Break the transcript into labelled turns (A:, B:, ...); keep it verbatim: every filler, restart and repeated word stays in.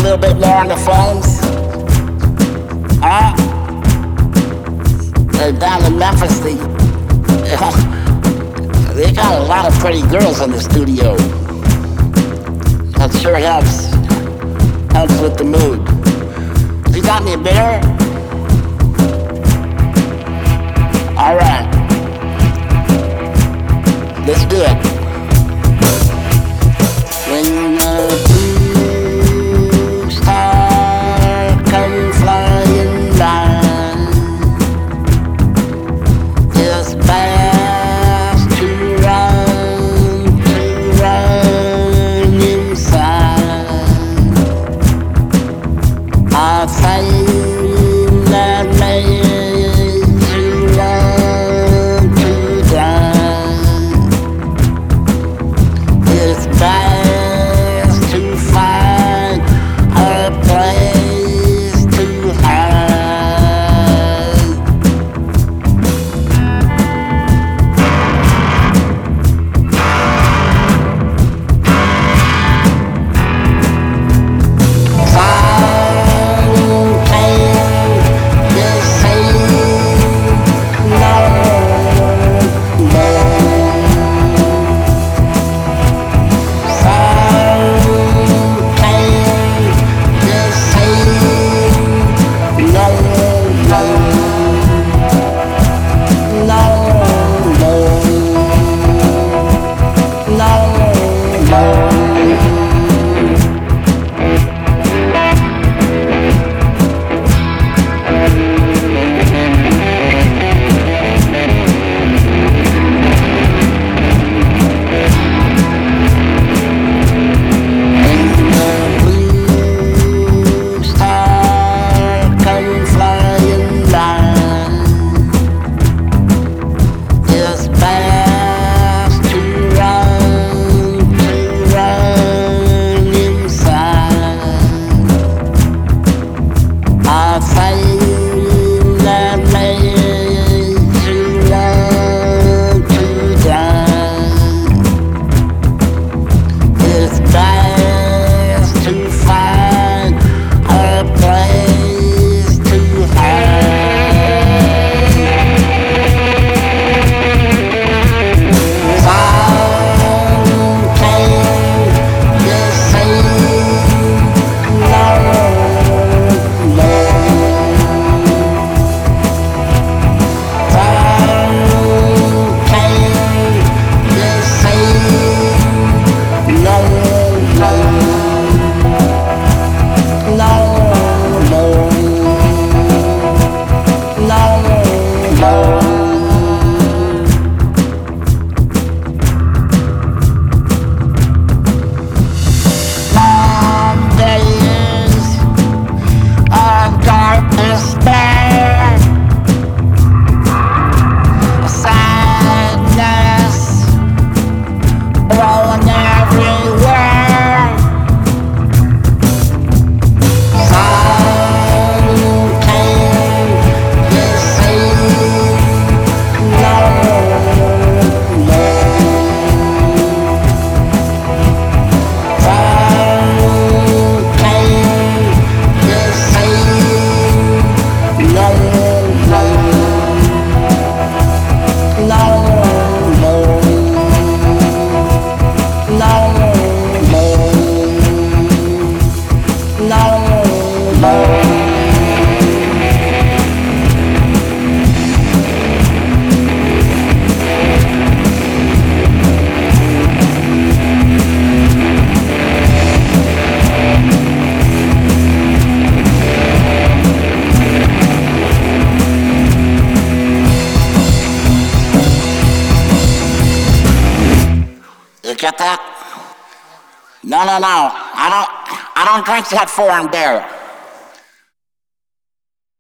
A: little bit more on the phones? Huh? They're down in Memphis, they, they got a lot of pretty girls in the studio. That sure helps. Helps with the mood. You got me a beer? All right. Let's do it. When the blue star come flying by, it's best to run, to run inside. I think that makes you want to die. It's best to find a place to hide. Some can deceive, no, no. You get that? No, no, no. I don't, I don't drink that foreign beer.